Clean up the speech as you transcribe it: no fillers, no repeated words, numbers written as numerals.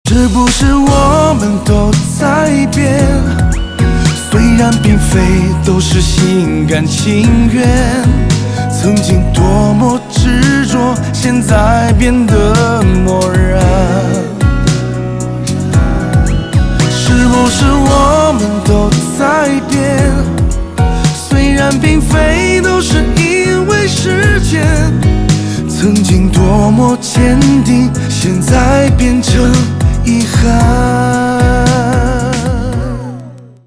是不是我们都在变？虽然并非都是心甘情愿，曾经多么执着，现在变得漠然。是不是我们都在变？虽然并非都是因为时间，曾经多么坚定，现在变成遗憾。